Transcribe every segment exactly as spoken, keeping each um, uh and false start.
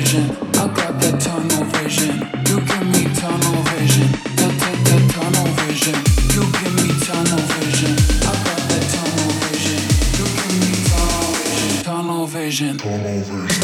vision. I got that tunnel vision. You give me tunnel vision. That, that, that tunnel vision. You give me tunnel vision. I got that tunnel vision. You give me tunnel vision. Tunnel vision. Tunnel vision.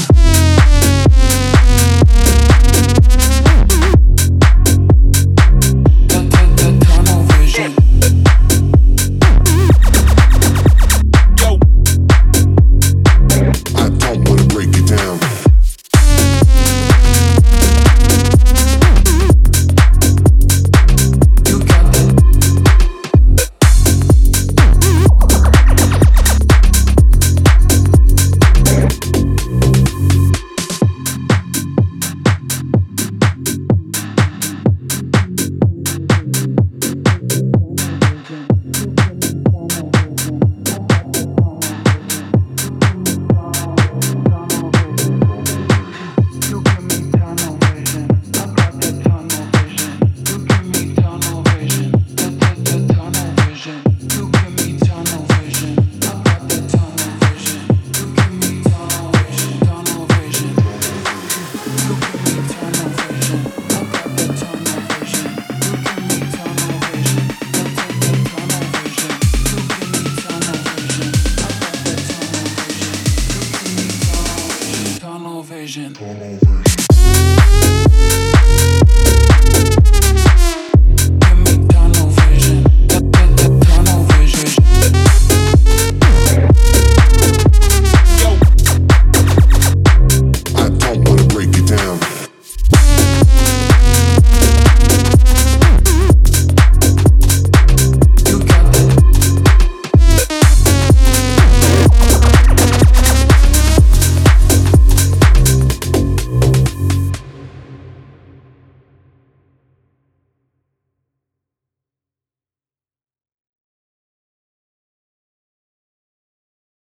Tunnel vision.